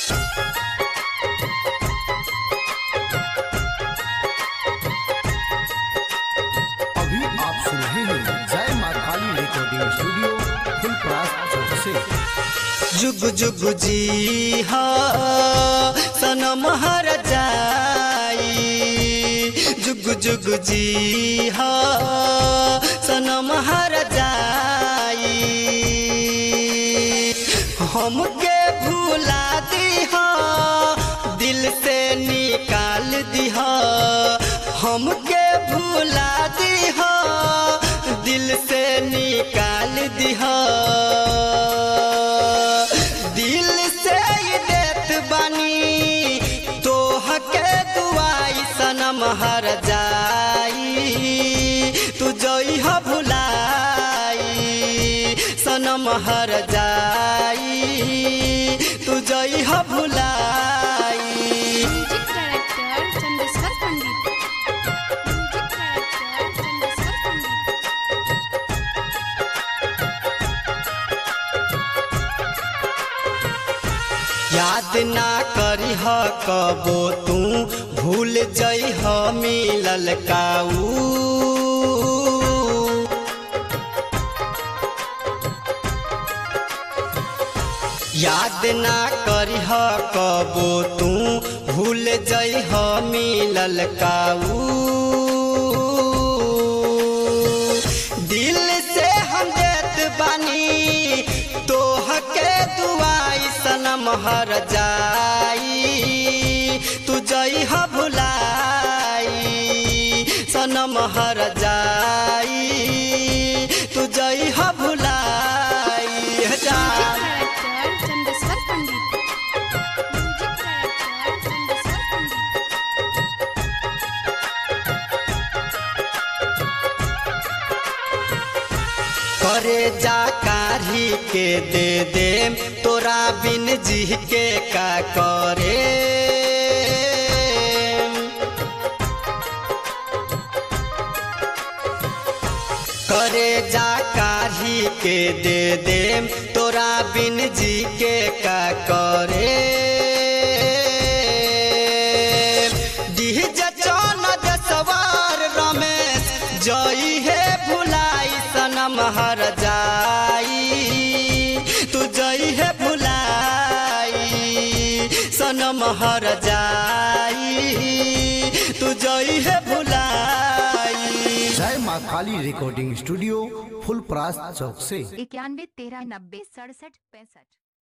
अभी आप सुन रहे हैं जय माँ काली रिकॉर्डिंग स्टूडियो फुलपरास चौक से। जुग जुग जी हा सनम हर जाई, जुग जुग जी हा सनम हर जाई। हमके भुला दिहा दिल से निकाल दिहा, हमके भुला दिहा दिल से निकाल दिहा। दिल से ही देत बानी तोह के दुआई सनम हर जाई, तू जइह भुलाई सनम हर जाई, तू जइह भुलाई। Music director Chandeshwar Pandit, music director Chandeshwar Pandit. याद ना करिह कबो तू भूल जइह मिलल काऊ, याद ना करिह कबो तू भूल जइह मिलल काऊ। दिल से हम देत बानी तोह के दुआई सनम हर जाई, तू जइह भुलाई सनम हर जाई, तू जइह भुलाई। Music director Chandeshwar Pandit, music director Chandeshwar Pandit. करे जा कारी के दे दे तोरा बिन जी के का करे। करे जा कारी के दे दे तोरा बिन जी के का करे। डीजे चौन सवार रमेश जई है भुलाई सनम हर जाई, तू जई है भुलाई सनम हर जाई, तू जई है भुलाई। जय माँ काली रिकॉर्डिंग स्टूडियो फुलपरास चौक से। 91 13 90 67 65।